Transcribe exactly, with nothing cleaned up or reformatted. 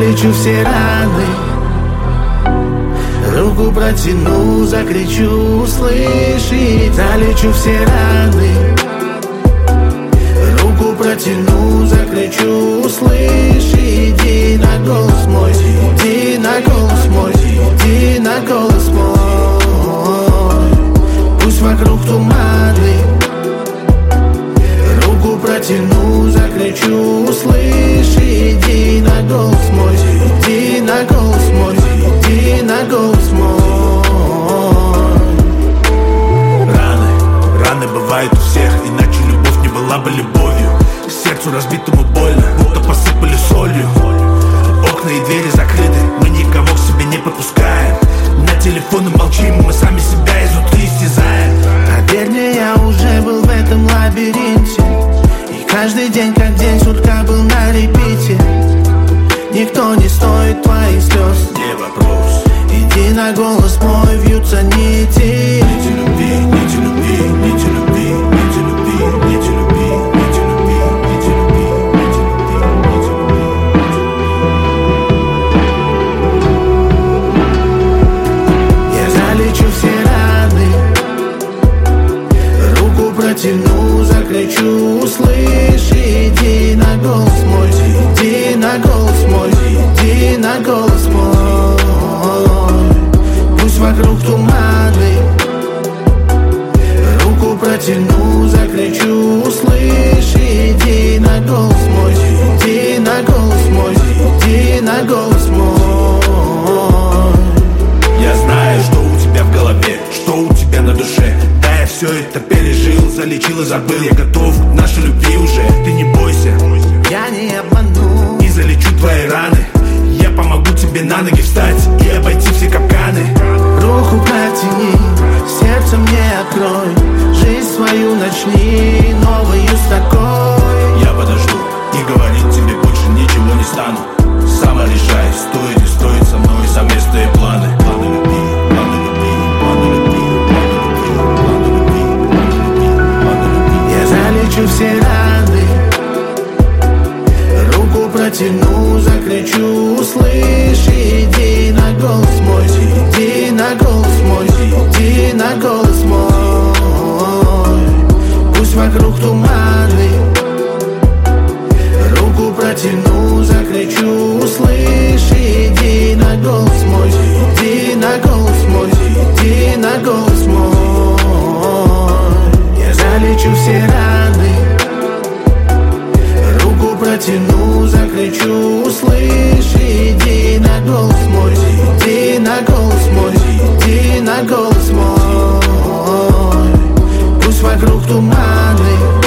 залечу все раны, руку протяну, закричу, услышит. Залечу все раны, руку протяну, закричу, услышь. Иди на голос мой, иди на голос мой, иди на голос мой. Пусть вокруг туманы, руку протяну, закричу, услышь. Иди на голос мой, иди на голос мой, иди на голос мой. Раны, раны бывают у всех, иначе любовь не была бы любовью. Сердцу разбитому больно, будто посыпали солью. Окна и двери закрыты, мы никого к себе не подпускаем. На телефоны молчим, мы сами себя изнутри истязаем. Поверь мне, я уже был в этом лабиринте, и каждый день как день сурка был на репите. Никто не стоит твоих слез, не вопрос. Иди на голос мой, вьются нити. Нити любви, нити любви, нити любви, нити любви, нити любви, нити любви, нити любви, нити любви, нити любви. Я залечу все раны, руку протяну, закричу, услышь. Иди на голос мой, иди на голос мой, иди на голос мой. Пусть вокруг туманы, руку протяну, закричу, услышь. Иди на голос мой, иди на голос мой, иди на голос мой. Я знаю, что у тебя в голове, что у тебя на душе. Да, я все это пережил, залечил и забыл. Я готов к нашей любви уже, ты не бойся. Я не обману И залечу твои раны. Я помогу тебе на ноги встать и обойти все капканы. Руку протяни, сердце мне открой, жизнь свою начни, новую с такой. Я подожду и говорить тебе больше ничего не стану. Сама решай, стоит и стоит со мной совместные планы. Планы любви, планы любви, планы любви, планы любви, планы любви, планы любви. Я залечу все раны, руку протяну, закричу, услышь. Иди на голос мой, иди на голос мой, иди на голос мой. Пусть вокруг туманы, руку протяну, закричу, услышь. Иди на голос мой, иди на голос мой, иди на голос мой. Я залечу все раны, руку протяну, закричу, услышь. Иди на голос мой, иди на голос мой, иди на голос мой. Пусть вокруг туманы,